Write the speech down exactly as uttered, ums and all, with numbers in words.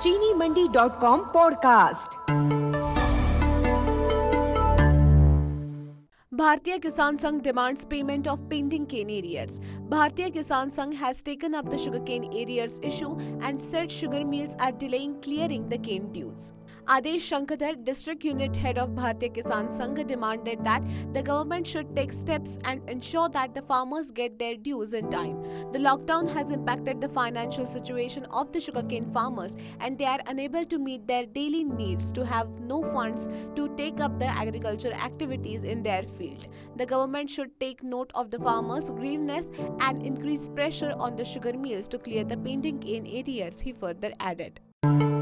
चीनी Mandi dot com podcast. Bharatiya Kisan Sangh demands payment of pending cane arrears. Bharatiya Kisan Sangh has taken up the sugarcane arrears issue and said sugar mills are delaying clearing the cane dues. Adesh Shankadhar, district unit head of Bharatiya Kisan Sangh, demanded that the government should take steps and ensure that the farmers get their dues in time. The lockdown has impacted the financial situation of the sugarcane farmers and they are unable to meet their daily needs to have no funds to take up the agriculture activities in their field. The government should take note of the farmers' grievances and increase pressure on the sugar mills to clear the pending cane arrears, he further added.